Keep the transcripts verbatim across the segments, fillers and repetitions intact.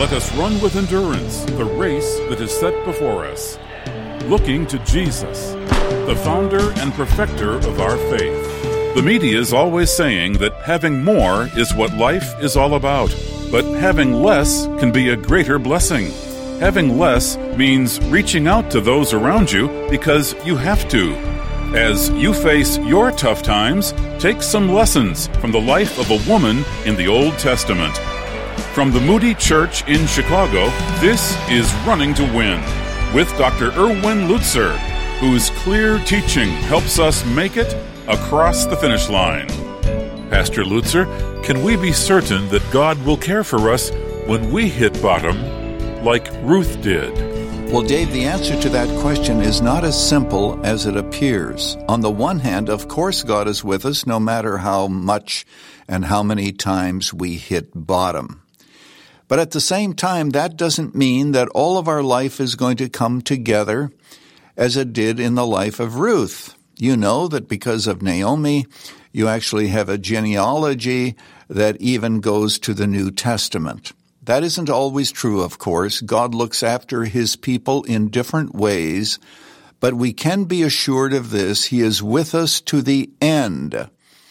Let us run with endurance the race that is set before us, looking to Jesus, the founder and perfecter of our faith. The media is always saying that having more is what life is all about, but having less can be a greater blessing. Having less means reaching out to those around you because you have to. As you face your tough times, take some lessons from the life of a woman in the Old Testament. From the Moody Church in Chicago, this is Running to Win with Doctor Erwin Lutzer, whose clear teaching helps us make it across the finish line. Pastor Lutzer, can we be certain that God will care for us when we hit bottom like Ruth did? Well, Dave, the answer to that question is not as simple as it appears. On the one hand, of course, God is with us no matter how much and how many times we hit bottom. But at the same time, that doesn't mean that all of our life is going to come together as it did in the life of Ruth. You know that because of Naomi, you actually have a genealogy that even goes to the New Testament. That isn't always true, of course. God looks after his people in different ways, but we can be assured of this. He is with us to the end.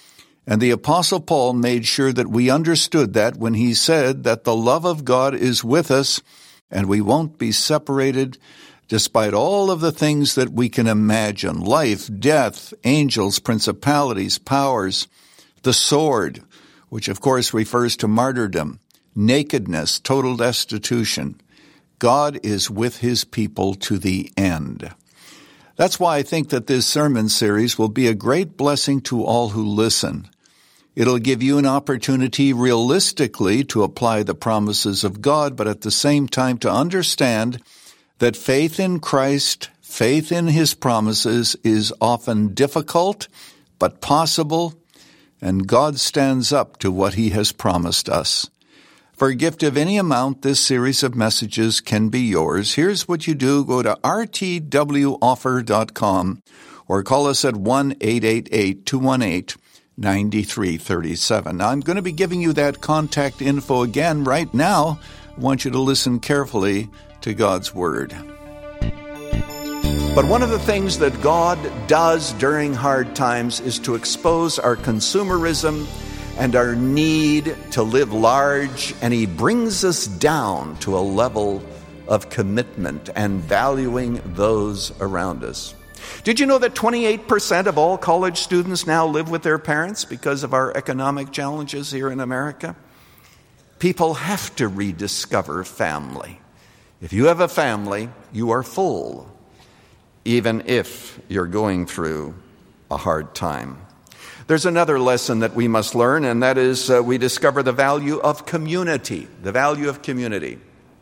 And the Apostle Paul made sure that we understood that when he said that the love of God is with us and we won't be separated despite all of the things that we can imagine, life, death, angels, principalities, powers, the sword, which of course refers to martyrdom, nakedness, total destitution. God is with his people to the end. That's why I think that this sermon series will be a great blessing to all who listen. It'll give you an opportunity realistically to apply the promises of God, but at the same time to understand that faith in Christ, faith in his promises is often difficult, but possible, and God stands up to what he has promised us. For a gift of any amount, this series of messages can be yours. Here's what you do. Go to r t w offer dot com or call us at one eight eight eight, two one eight, nine three three seven. Now, I'm going to be giving you that contact info again right now. I want you to listen carefully to God's Word. But one of the things that God does during hard times is to expose our consumerism and our need to live large, and he brings us down to a level of commitment and valuing those around us. Did you know that twenty-eight percent of all college students now live with their parents because of our economic challenges here in America? People have to rediscover family. If you have a family, you are full, even if you're going through a hard time. There's another lesson that we must learn, and that is uh, we discover the value of community, the value of community.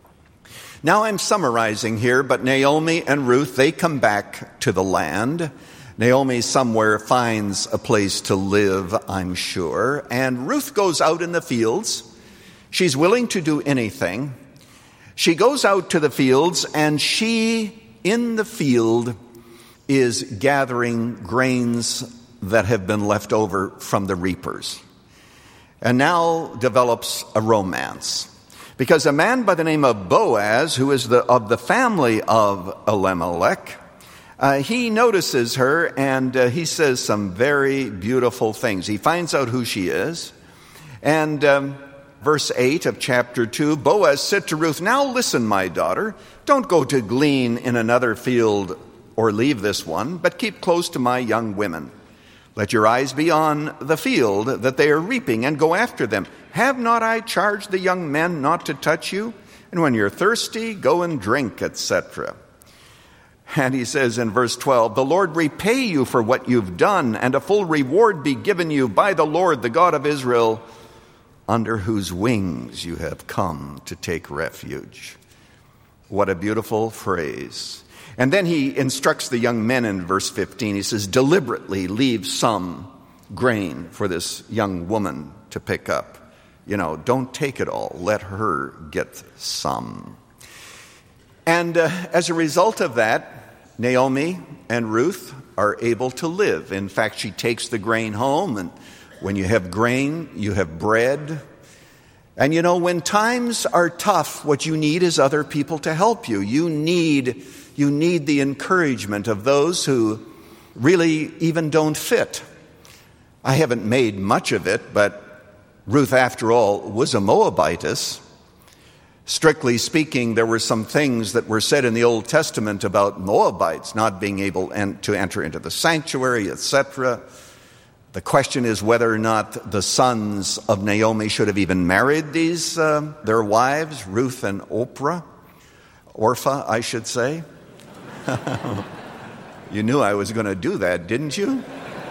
Now I'm summarizing here, but Naomi and Ruth, they come back to the land. Naomi somewhere finds a place to live, I'm sure, and Ruth goes out in the fields. She's willing to do anything. She goes out to the fields, and she, in the field, is gathering grains that have been left over from the reapers. And now develops a romance. Because a man by the name of Boaz, who is the, of the family of Elimelech, uh, he notices her and uh, he says some very beautiful things. He finds out who she is. And um, verse eight of chapter two, Boaz said to Ruth, "Now listen, my daughter, don't go to glean in another field or leave this one, but keep close to my young women. Let your eyes be on the field that they are reaping, and go after them. Have not I charged the young men not to touch you? And when you're thirsty, go and drink," et cetera. And he says in verse twelve, "The Lord repay you for what you've done, and a full reward be given you by the Lord, the God of Israel, under whose wings you have come to take refuge." What a beautiful phrase. And then he instructs the young men in verse fifteen. He says, "Deliberately leave some grain for this young woman to pick up. You know, don't take it all. Let her get some." And uh, as a result of that, Naomi and Ruth are able to live. In fact, she takes the grain home, and when you have grain, you have bread. And you know, when times are tough, what you need is other people to help you. You need, you need the encouragement of those who really even don't fit. I haven't made much of it, but Ruth, after all, was a Moabitess. Strictly speaking, there were some things that were said in the Old Testament about Moabites not being able to enter into the sanctuary, et cetera. The question is whether or not the sons of Naomi should have even married these uh, their wives, Ruth and Orpah, Orpah, I should say. You knew I was going to do that, didn't you?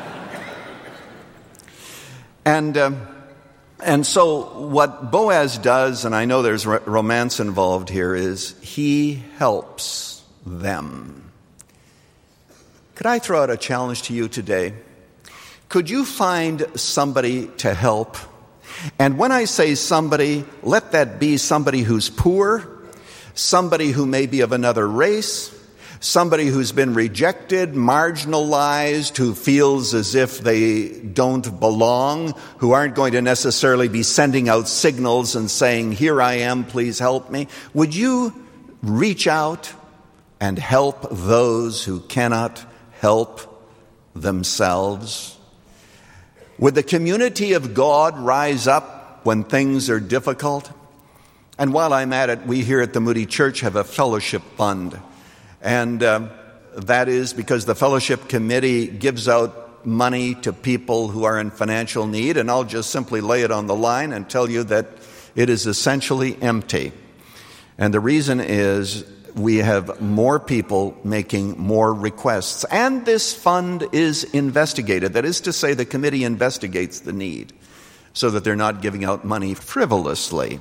And um, and so what Boaz does, and I know there's romance involved here, is he helps them. Could I throw out a challenge to you today? Could you find somebody to help? And when I say somebody, let that be somebody who's poor, somebody who may be of another race, somebody who's been rejected, marginalized, who feels as if they don't belong, who aren't going to necessarily be sending out signals and saying, here I am, please help me. Would you reach out and help those who cannot help themselves? Would the community of God rise up when things are difficult? And while I'm at it, we here at the Moody Church have a fellowship fund. And uh, that is because the fellowship committee gives out money to people who are in financial need. And I'll just simply lay it on the line and tell you that it is essentially empty. And the reason is we have more people making more requests. And this fund is investigated. That is to say, the committee investigates the need so that they're not giving out money frivolously.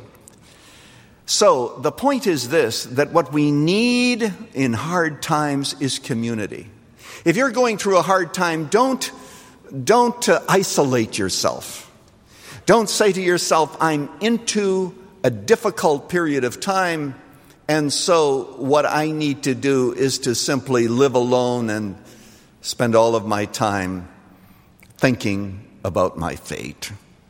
So the point is this, that what we need in hard times is community. If you're going through a hard time, don't, don't uh, isolate yourself. Don't say to yourself, I'm into a difficult period of time, and so what I need to do is to simply live alone and spend all of my time thinking about my fate.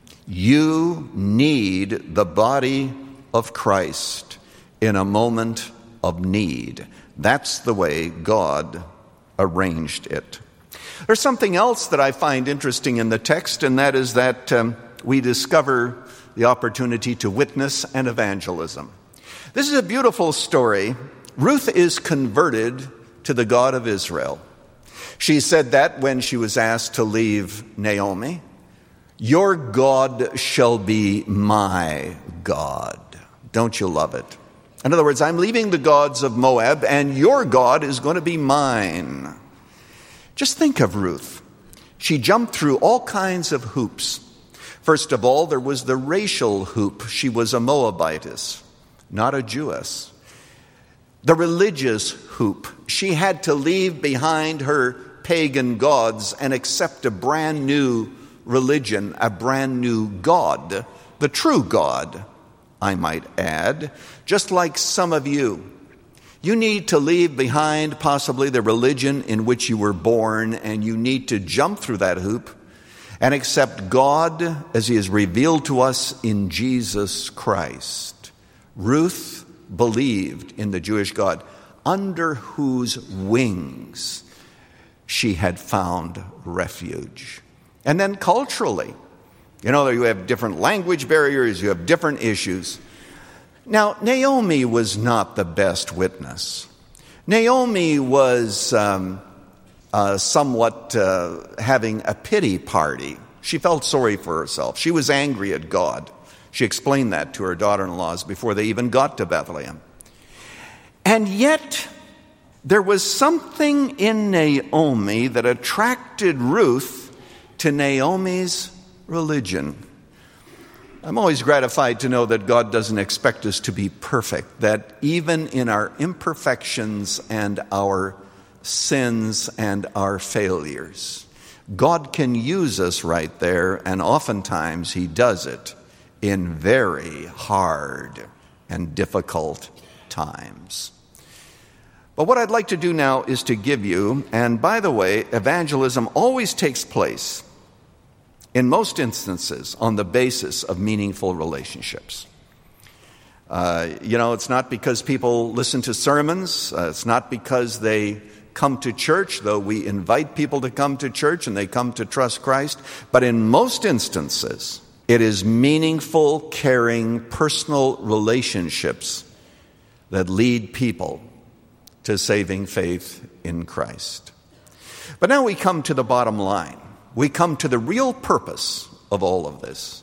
You need the body of Christ in a moment of need. That's the way God arranged it. There's something else that I find interesting in the text, and that is that um, we discover the opportunity to witness and evangelism. This is a beautiful story. Ruth is converted to the God of Israel. She said that when she was asked to leave Naomi. Your God shall be my God. Don't you love it? In other words, I'm leaving the gods of Moab, and your God is going to be mine. Just think of Ruth. She jumped through all kinds of hoops. First of all, there was the racial hoop. She was a Moabitess, not a Jewess. The religious hoop. She had to leave behind her pagan gods and accept a brand new religion, a brand new God, the true God, I might add, just like some of you. You need to leave behind possibly the religion in which you were born, and you need to jump through that hoop and accept God as He is revealed to us in Jesus Christ. Ruth believed in the Jewish God, under whose wings she had found refuge. And then culturally, you know, you have different language barriers, you have different issues. Now, Naomi was not the best witness. Naomi was um, uh, somewhat uh, having a pity party. She felt sorry for herself. She was angry at God. She explained that to her daughter-in-laws before they even got to Bethlehem. And yet, there was something in Naomi that attracted Ruth to Naomi's religion. I'm always gratified to know that God doesn't expect us to be perfect, that even in our imperfections and our sins and our failures, God can use us right there, and oftentimes He does it in very hard and difficult times. But what I'd like to do now is to give you, and by the way, evangelism always takes place in most instances, on the basis of meaningful relationships. Uh, you know, it's not because people listen to sermons. Uh, it's not because they come to church, though we invite people to come to church and they come to trust Christ. But in most instances, it is meaningful, caring, personal relationships that lead people to saving faith in Christ. But now we come to the bottom line. We come to the real purpose of all of this.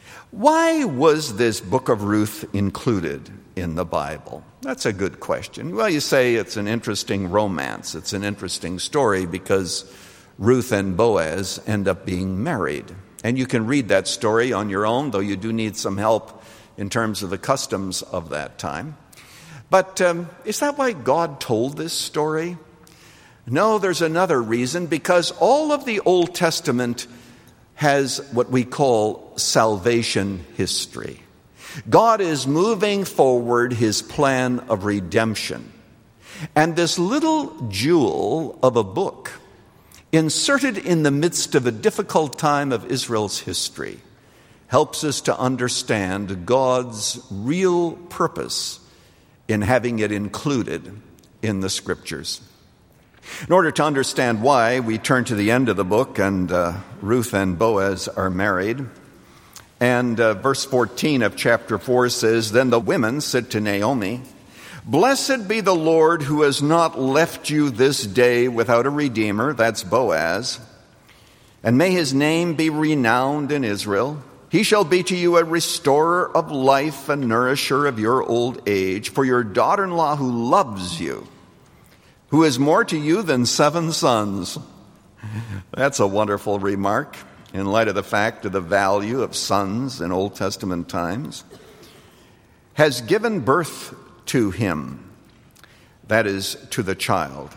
Why was this book of Ruth included in the Bible? That's a good question. Well, you say it's an interesting romance. It's an interesting story because Ruth and Boaz end up being married. And you can read that story on your own, though you do need some help in terms of the customs of that time. But um, is that why God told this story? No, there's another reason, because all of the Old Testament has what we call salvation history. God is moving forward his plan of redemption. And this little jewel of a book, inserted in the midst of a difficult time of Israel's history, helps us to understand God's real purpose in having it included in the Scriptures. In order to understand why, we turn to the end of the book, and uh, Ruth and Boaz are married. And uh, verse fourteen of chapter four says, "Then the women said to Naomi, 'Blessed be the Lord who has not left you this day without a redeemer,'" that's Boaz, "'and may his name be renowned in Israel. He shall be to you a restorer of life and nourisher of your old age, for your daughter-in-law who loves you, who is more to you than seven sons.'" That's a wonderful remark in light of the fact of the value of sons in Old Testament times. "Has given birth to him," that is, to the child.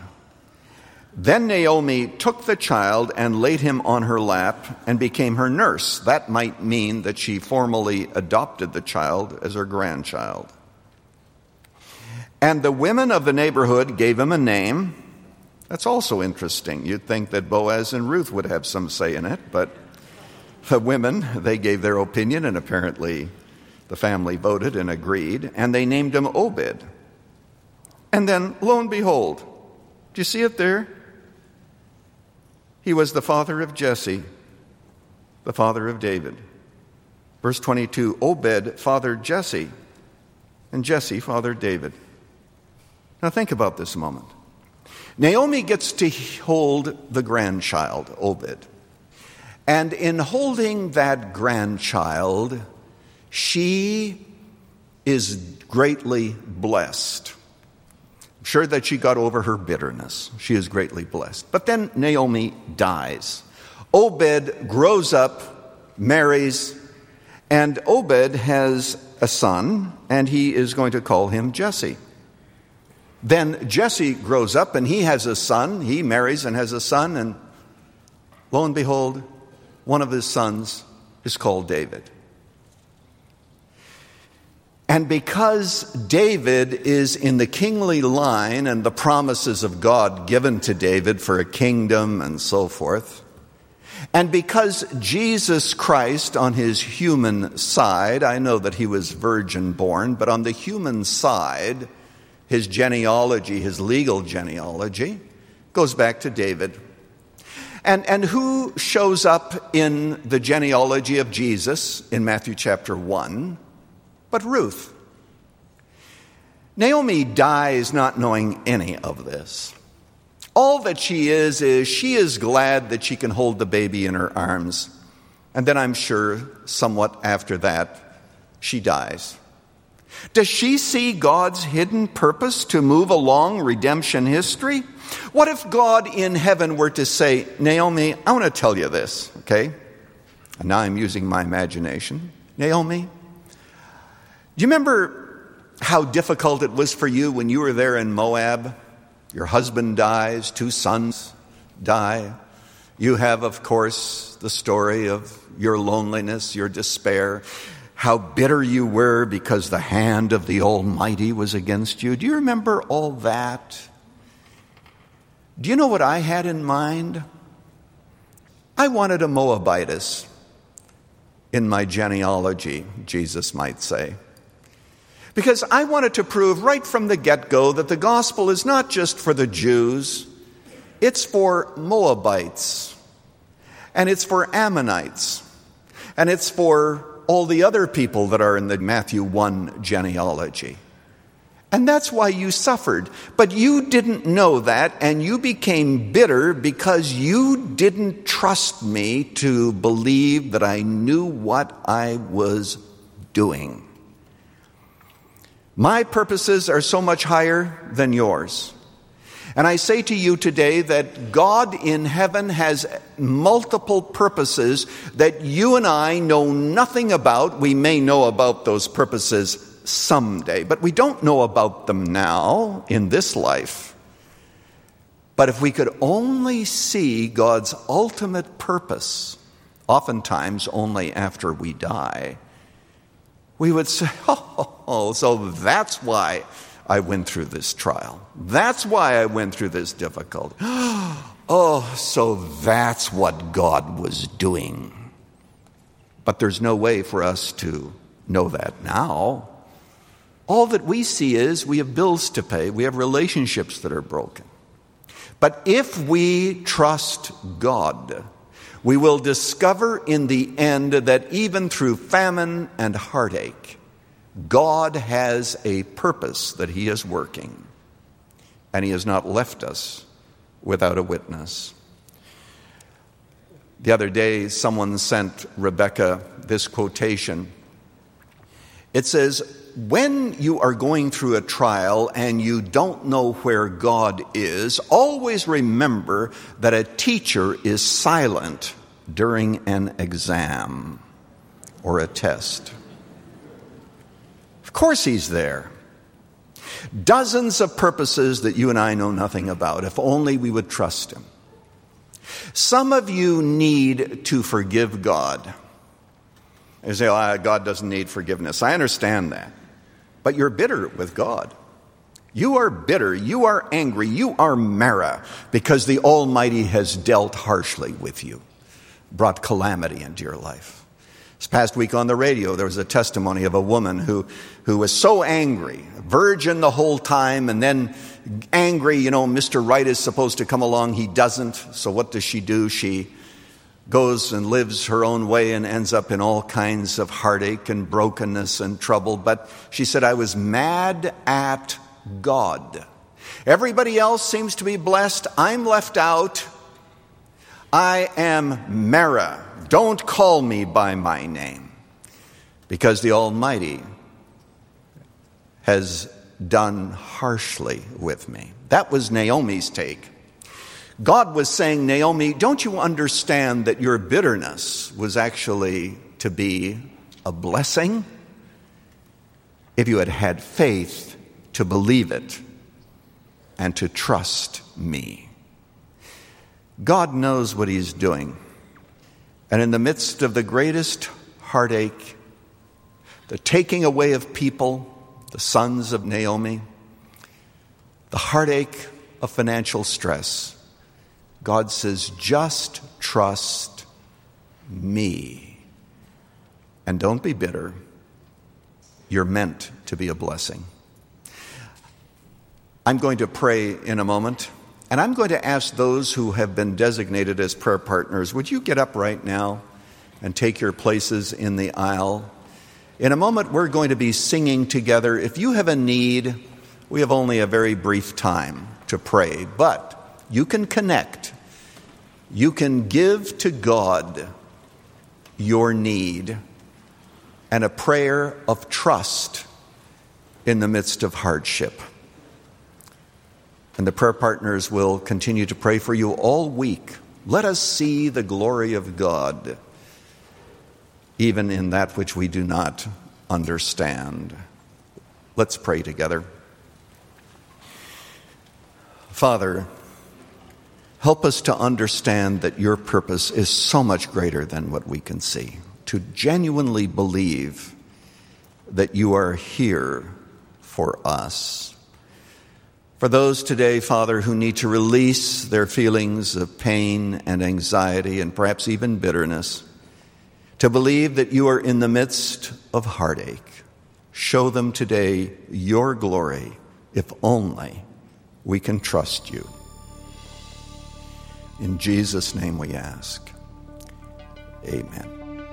"Then Naomi took the child and laid him on her lap and became her nurse." That might mean that she formally adopted the child as her grandchild. "And the women of the neighborhood gave him a name." That's also interesting. You'd think that Boaz and Ruth would have some say in it, but the women, they gave their opinion, and apparently the family voted and agreed, and they named him Obed. And then, lo and behold, do you see it there? He was the father of Jesse, the father of David. Verse twenty-two, Obed fathered Jesse, and Jesse fathered David. Now think about this a moment. Naomi gets to hold the grandchild, Obed. And in holding that grandchild, she is greatly blessed. I'm sure that she got over her bitterness. She is greatly blessed. But then Naomi dies. Obed grows up, marries, and Obed has a son, and he is going to call him Jesse. Then Jesse grows up, and he has a son. He marries and has a son, and lo and behold, one of his sons is called David. And because David is in the kingly line and the promises of God given to David for a kingdom and so forth, and because Jesus Christ on his human side, I know that he was virgin born, but on the human side, his genealogy, his legal genealogy, goes back to David. And, and who shows up in the genealogy of Jesus in Matthew chapter one? But Ruth. Naomi dies not knowing any of this. All that she is, is she is glad that she can hold the baby in her arms. And then I'm sure somewhat after that, she dies. Does she see God's hidden purpose to move along redemption history? What if God in heaven were to say, Naomi, I want to tell you this, okay? And now I'm using my imagination. Naomi, do you remember how difficult it was for you when you were there in Moab? Your husband dies, two sons die. You have, of course, the story of your loneliness, your despair, how bitter you were because the hand of the Almighty was against you. Do you remember all that? Do you know what I had in mind? I wanted a Moabitess in my genealogy, Jesus might say. Because I wanted to prove right from the get-go that the gospel is not just for the Jews, it's for Moabites, and it's for Ammonites, and it's for all the other people that are in the Matthew one genealogy. And that's why you suffered. But you didn't know that, and you became bitter because you didn't trust me to believe that I knew what I was doing. My purposes are so much higher than yours. And I say to you today that God in heaven has multiple purposes that you and I know nothing about. We may know about those purposes someday, but we don't know about them now in this life. But if we could only see God's ultimate purpose, oftentimes only after we die, we would say, oh, so that's why I went through this trial. That's why I went through this difficulty. Oh, so that's what God was doing. But there's no way for us to know that now. All that we see is we have bills to pay. We have relationships that are broken. But if we trust God, we will discover in the end that even through famine and heartache, God has a purpose that he is working, and he has not left us without a witness. The other day, someone sent Rebecca this quotation. It says, when you are going through a trial and you don't know where God is, always remember that a teacher is silent during an exam or a test. Of course he's there. Dozens of purposes that you and I know nothing about, if only we would trust him. Some of you need to forgive God. You say, oh, God doesn't need forgiveness. I understand that. But you're bitter with God. You are bitter. You are angry. You are Mara because the Almighty has dealt harshly with you, brought calamity into your life. This past week on the radio, there was a testimony of a woman who, who was so angry, virgin the whole time, and then angry, you know, Mister Right is supposed to come along. He doesn't. So what does she do? She goes and lives her own way and ends up in all kinds of heartache and brokenness and trouble. But she said, I was mad at God. Everybody else seems to be blessed. I'm left out. I am Mara. Don't call me by my name, because the Almighty has done harshly with me. That was Naomi's take. God was saying, Naomi, don't you understand that your bitterness was actually to be a blessing if you had had faith to believe it and to trust me? God knows what he's doing. And in the midst of the greatest heartache, the taking away of people, the sons of Naomi, the heartache of financial stress, God says, just trust me. And don't be bitter. You're meant to be a blessing. I'm going to pray in a moment, and I'm going to ask those who have been designated as prayer partners, would you get up right now and take your places in the aisle? In a moment, we're going to be singing together. If you have a need, we have only a very brief time to pray, but you can connect. You can give to God your need and a prayer of trust in the midst of hardship. And the prayer partners will continue to pray for you all week. Let us see the glory of God, even in that which we do not understand. Let's pray together. Father, help us to understand that your purpose is so much greater than what we can see, to genuinely believe that you are here for us. For those today, Father, who need to release their feelings of pain and anxiety and perhaps even bitterness, to believe that you are in the midst of heartache. Show them today your glory, if only we can trust you. In Jesus' name we ask. Amen.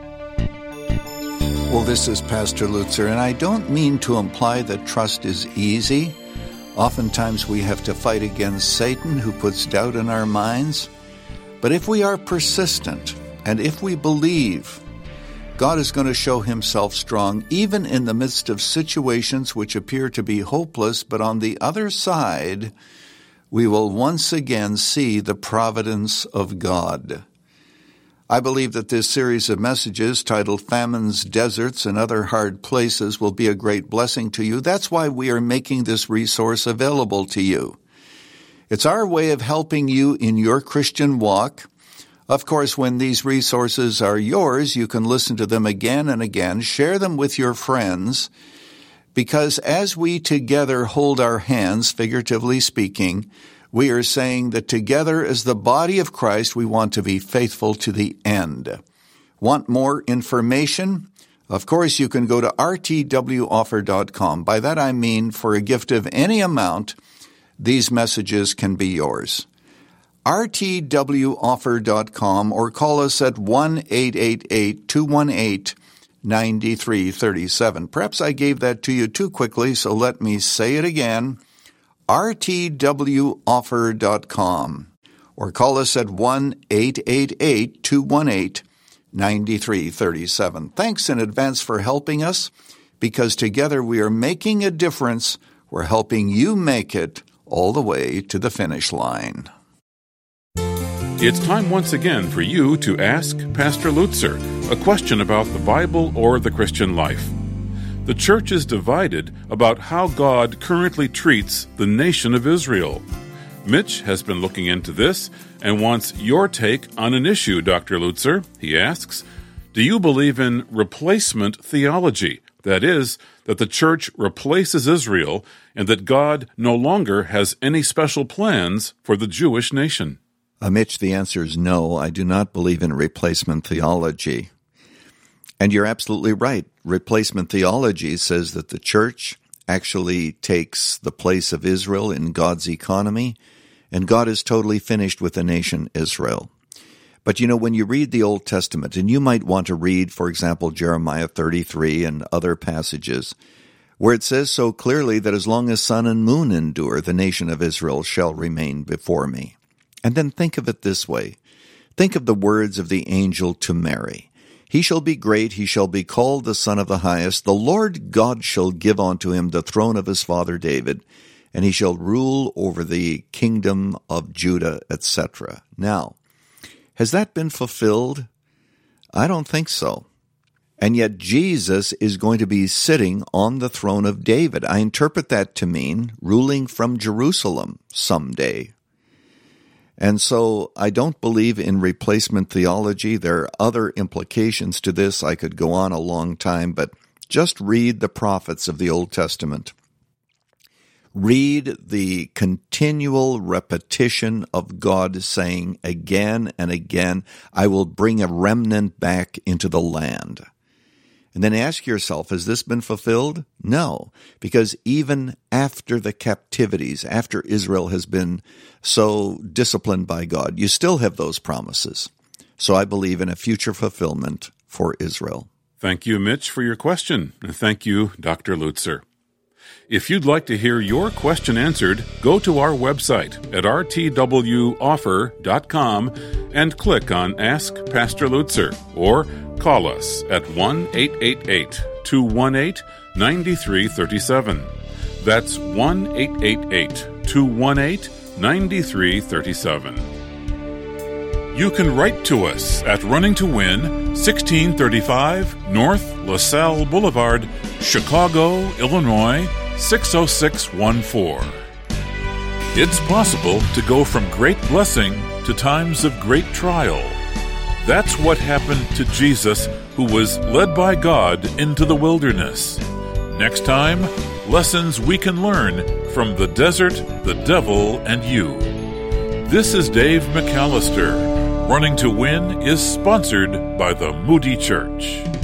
Well, this is Pastor Lutzer, and I don't mean to imply that trust is easy. Oftentimes we have to fight against Satan, who puts doubt in our minds. But if we are persistent, and if we believe, God is going to show himself strong, even in the midst of situations which appear to be hopeless, but on the other side, we will once again see the providence of God. I believe that this series of messages titled Famines, Deserts, and Other Hard Places will be a great blessing to you. That's why we are making this resource available to you. It's our way of helping you in your Christian walk. Of course, when these resources are yours, you can listen to them again and again, share them with your friends, because as we together hold our hands, figuratively speaking, we are saying that together as the body of Christ, we want to be faithful to the end. Want more information? Of course, you can go to r t w offer dot com. By that I mean, for a gift of any amount, these messages can be yours. r t w offer dot com, or call us at one eight eight eight, two one eight, nine three three seven. Perhaps I gave that to you too quickly, so let me say it again. r t w offer dot com, or call us at one eight eight eight, two one eight, nine three three seven. Thanks in advance for helping us, because together we are making a difference. We're helping you make it all the way to the finish line. It's time once again for you to ask Pastor Lutzer a question about the Bible or the Christian life. The church is divided about how God currently treats the nation of Israel. Mitch has been looking into this and wants your take on an issue, Doctor Lutzer. He asks, do you believe in replacement theology? That is, that the church replaces Israel and that God no longer has any special plans for the Jewish nation? Uh, Mitch, the answer is no. I do not believe in replacement theology. And you're absolutely right. Replacement theology says that the church actually takes the place of Israel in God's economy, and God is totally finished with the nation Israel. But you know, when you read the Old Testament, and you might want to read, for example, Jeremiah thirty-three and other passages, where it says so clearly that as long as sun and moon endure, the nation of Israel shall remain before me. And then think of it this way. Think of the words of the angel to Mary. He shall be great, he shall be called the Son of the Highest. The Lord God shall give unto him the throne of his father David, and he shall rule over the kingdom of Judah, et cetera. Now, has that been fulfilled? I don't think so. And yet Jesus is going to be sitting on the throne of David. I interpret that to mean ruling from Jerusalem someday. And so I don't believe in replacement theology. There are other implications to this. I could go on a long time, but just read the prophets of the Old Testament. Read the continual repetition of God saying again and again, I will bring a remnant back into the land. And then ask yourself, has this been fulfilled? No, because even after the captivities, after Israel has been so disciplined by God, you still have those promises. So I believe in a future fulfillment for Israel. Thank you, Mitch, for your question. And thank you, Doctor Lutzer. If you'd like to hear your question answered, go to our website at r t w offer dot com and click on Ask Pastor Lutzer, or call us at one eight eight eight, two one eight, nine three three seven. That's one eight eight eight, two one eight, nine three three seven. You can write to us at Running to Win, sixteen thirty-five North LaSalle Boulevard, Chicago, Illinois, six oh six one four. It's possible to go from great blessing to times of great trial. That's what happened to Jesus, who was led by God into the wilderness. Next time, lessons we can learn from the desert, the devil, and you. This is Dave McAllister, Running to Win is sponsored by the Moody Church.